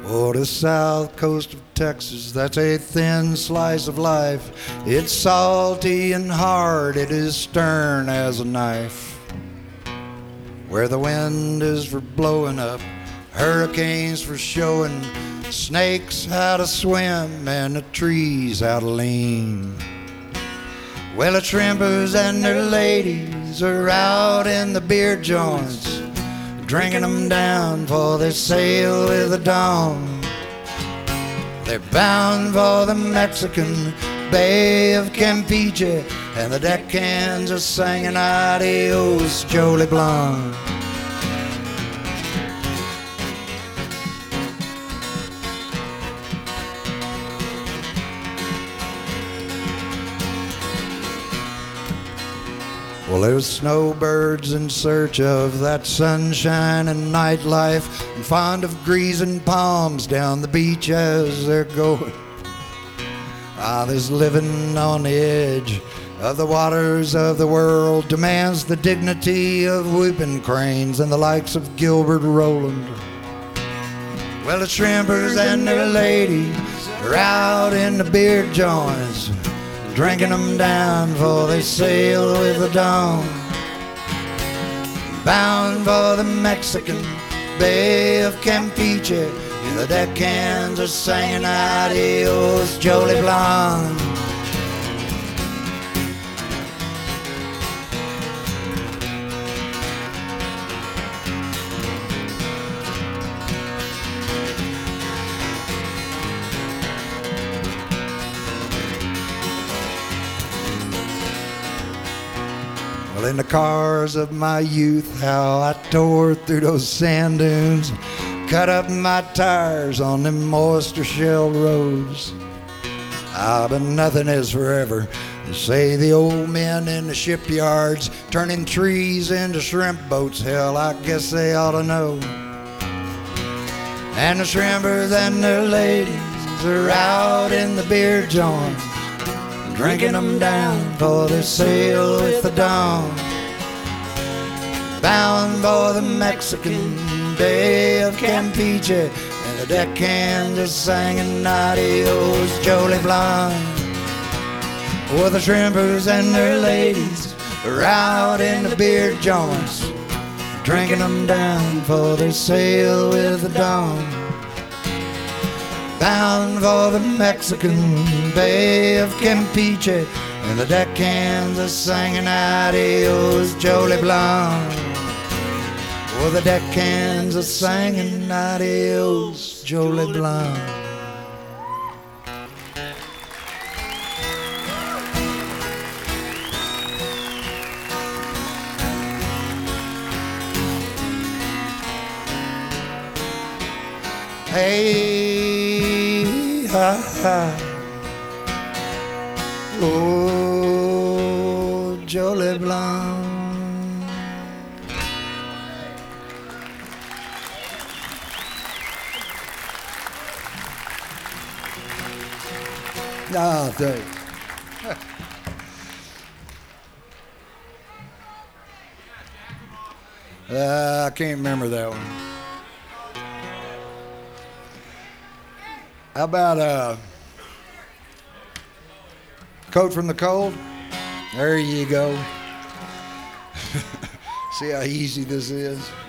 Oh, the south coast of Texas, that's a thin slice of life. It's salty and hard, it is stern as a knife. Where the wind is for blowing up, hurricanes for showing, snakes how to swim and the trees how to lean. Well, the shrimpers and their ladies are out in the beer joints, drinking them down for they sail with the dawn. They're bound for the Mexican Bay of Campeche, and the deckhands are singing adios, Jolie Blonde. Well, there's snowbirds in search of that sunshine and nightlife, and fond of greasing palms down the beach as they're going. This living on the edge of the waters of the world demands the dignity of whooping cranes and the likes of Gilbert Roland. Well, the shrimpers and their ladies are out in the beer joints, drinking them down for they sail with the dawn. Bound for the Mexican Bay of Campeche, and the deckhands are singing adios, Jolie Blonde. Well, in the cars of my youth, how I tore through those sand dunes, cut up my tires on them oyster-shelled roads. But nothing is forever, say the old men in the shipyards, turning trees into shrimp boats. Hell, I guess they ought to know. And the shrimpers and their ladies are out in the beer joints, drinking them down for they sail with the dawn. Bound for the Mexican Bay of Campeche, and the deckhands are singing adios, Jolie Blonde. Well, the shrimpers and their ladies are out in the beer joints, drinking them down for they sail with the dawn. Bound for the Mexican Bay of Campeche, and the deckhands are singing adios, Jolie Blonde. Well, the deckhands are singing adios, Jolie Blonde. Hey, ha, ha. Oh, Jolie Blonde. Ah, thanks. I can't remember that one. How about Coat from the Cold? There you go. See how easy this is?